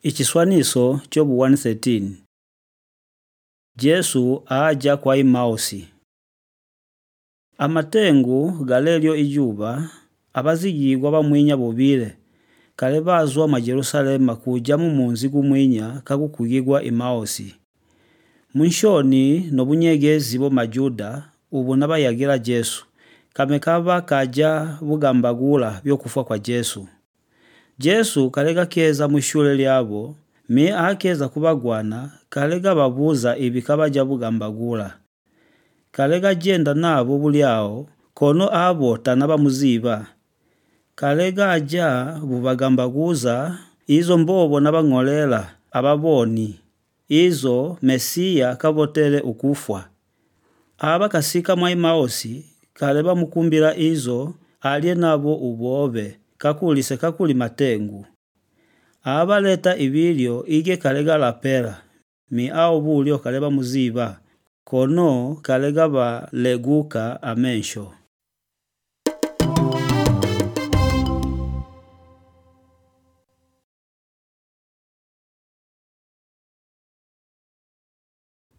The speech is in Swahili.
Ichiswaniso Jobu 1:13. Jesu aja kwa Emausi. Amatengu galelyo ijuba, abazigirwa bamwinya bobile, kale bazwa mwa Jerusalema kuja munzi gumwinya kakukugirwa Emausi. Munshoni no bunyegezi bo majuda ubu nabayagira Jesu, kamekaba kaja bugambagula byokufa kwa Jesu. Jesu kalega keza mwishule lyabo, akeza kubagwana, kalega babuza ibikabaja bugambagula. Kalega jenda nabo bulyao, kono abo tanaba muziba. Kalega aja bubagambaguza, izo mbobo nabang'olela ababoni. Izo Mesia kabotele ukufwa. Aba kasika mwa Emausi, kaleba mukumbira izo, alye nabo ubobe, kakulise kakuli matengu. Aba leta ibilyo ige kalega lapela, ao bulyo kaleba muziba, kono kalega baleguka amensho.